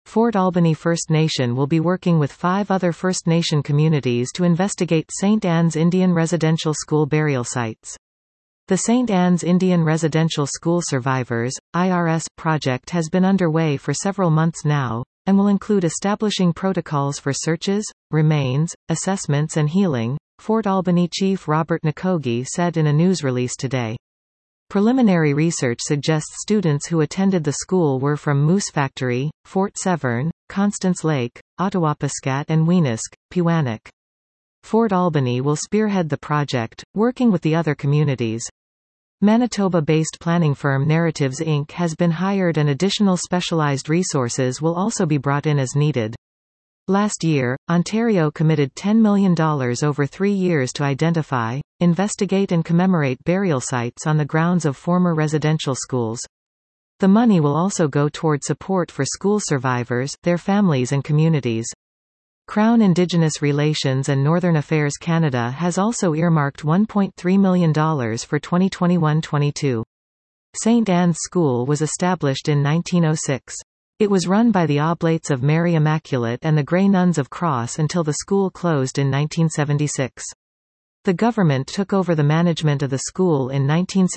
Fort Albany First Nation will be working with 5 other First Nation communities to investigate St. Anne's Indian Residential School burial sites. The St. Anne's Indian Residential School Survivors, IRS, project has been underway for several months now, and will include establishing protocols for searches, remains, assessments and healing, Fort Albany Chief Robert Nkogi said in a news release today. Preliminary research suggests students who attended the school were from Moose Factory, Fort Severn, Constance Lake, Ottawapiskat and Weenusk, Pewanak. Fort Albany will spearhead the project, working with the other communities. Manitoba-based planning firm Narratives Inc. has been hired and additional specialized resources will also be brought in as needed. Last year, Ontario committed $10 million over 3 years to identify, investigate and commemorate burial sites on the grounds of former residential schools. The money will also go toward support for school survivors, their families and communities. Crown Indigenous Relations and Northern Affairs Canada has also earmarked $1.3 million for 2021-22. St. Anne's School was established in 1906. It was run by the Oblates of Mary Immaculate and the Grey Nuns of Cross until the school closed in 1976. The government took over the management of the school in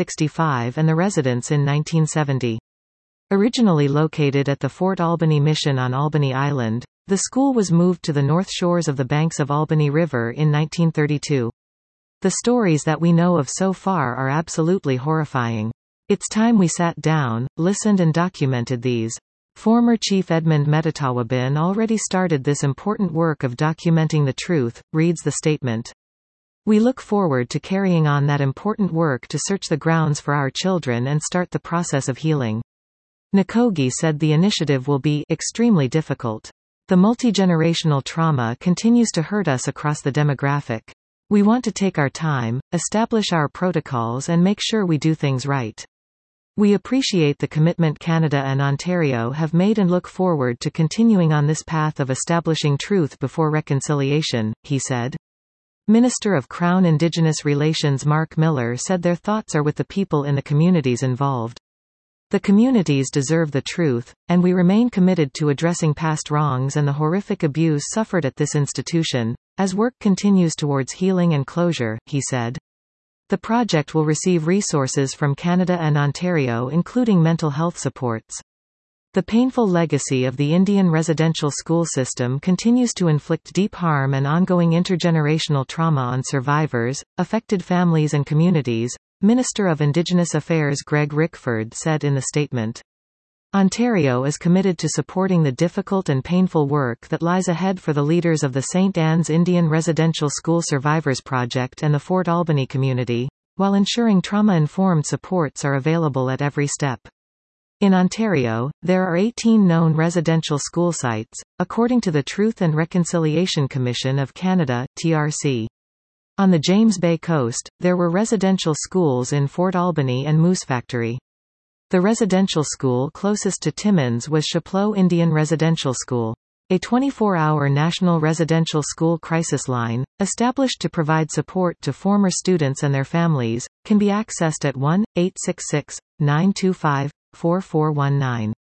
1965 and the residents in 1970. Originally located at the Fort Albany Mission on Albany Island, the school was moved to the north shores of the banks of Albany River in 1932. The stories that we know of so far are absolutely horrifying. It's time we sat down, listened and documented these. Former Chief Edmund Metatawabin already started this important work of documenting the truth, reads the statement. We look forward to carrying on that important work to search the grounds for our children and start the process of healing. Nkogi said the initiative will be extremely difficult. The multi-generational trauma continues to hurt us across the demographic. We want to take our time, establish our protocols and make sure we do things right. We appreciate the commitment Canada and Ontario have made and look forward to continuing on this path of establishing truth before reconciliation, he said. Minister of Crown Indigenous Relations Mark Miller said their thoughts are with the people in the communities involved. The communities deserve the truth, and we remain committed to addressing past wrongs and the horrific abuse suffered at this institution, as work continues towards healing and closure, he said. The project will receive resources from Canada and Ontario including mental health supports. The painful legacy of the Indian residential school system continues to inflict deep harm and ongoing intergenerational trauma on survivors, affected families and communities, Minister of Indigenous Affairs Greg Rickford said in the statement. Ontario is committed to supporting the difficult and painful work that lies ahead for the leaders of the St. Anne's Indian Residential School Survivors Project and the Fort Albany community, while ensuring trauma-informed supports are available at every step. In Ontario, there are 18 known residential school sites, according to the Truth and Reconciliation Commission of Canada, TRC. On the James Bay coast, there were residential schools in Fort Albany and Moose Factory. The residential school closest to Timmins was Chapleau Indian Residential School. A 24-hour national residential school crisis line, established to provide support to former students and their families, can be accessed at 1-866-925-4419.